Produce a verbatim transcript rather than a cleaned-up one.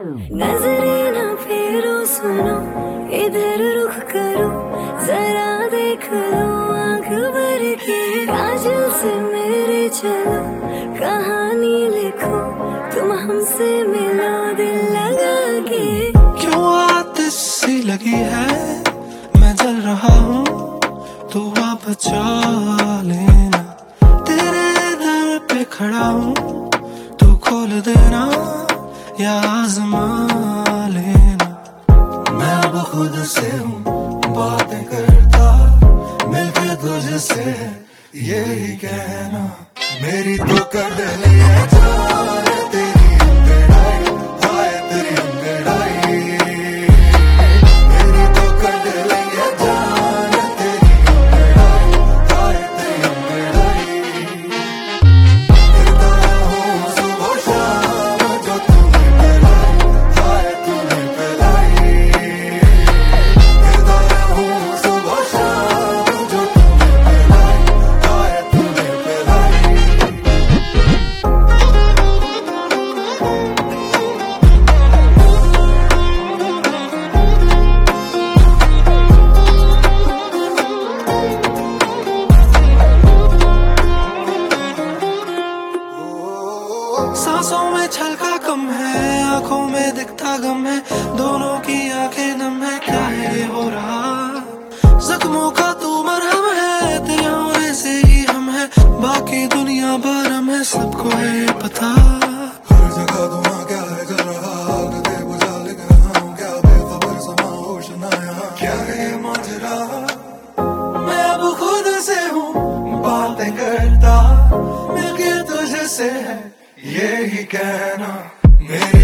नजरे न फेरो सुनो, इधर रुख करो, जरा देख लो आँख भर के। काजल से मेरे चलो, कहानी लिखो, तुम हमसे मिलो दिल लगा के। क्यों आतिश सी लगी है, मैं जल रहा हूँ, तू आ बचा लेना। तेरे दर पे खड़ा हूँ, तू खोल देना या आजमा लेना। मैं अब खुद से हूँ बातें करता, मिलके तुझसे यही कहना। मेरी तो कदर है जान तेरी अंगड़ाई, हाय तेरी अंगड़ाई। मेरी तो कदर है जान तेरी अंगड़ाई, हाय तेरी अंगड़ाई। फिरता हूँ सुबह शाम जो तूने पिलाई, हाय तूने पिलाई। फिरता हूँ सुबह शाम जो तूने पिलाई, हाय तूने पिलाई। सांसों में छलका कम है, आंखों में दिखता गम है, दोनों की आंखें नम है। क्या है ये हो रहा, जख्मों का तू मरहम है, तेरे होने से ही हम है, बाकी दुनिया भरम है, सबको है पता। हर जगह धुआं क्या है चल रहा, कदे बुझा लेकिन हाँ क्या बेखबर समा होश ना यहाँ। क्या है ये माजरा, मैं अब खुद से हूँ बातें करता, मिलके तुझसे है यही कहना। मेरी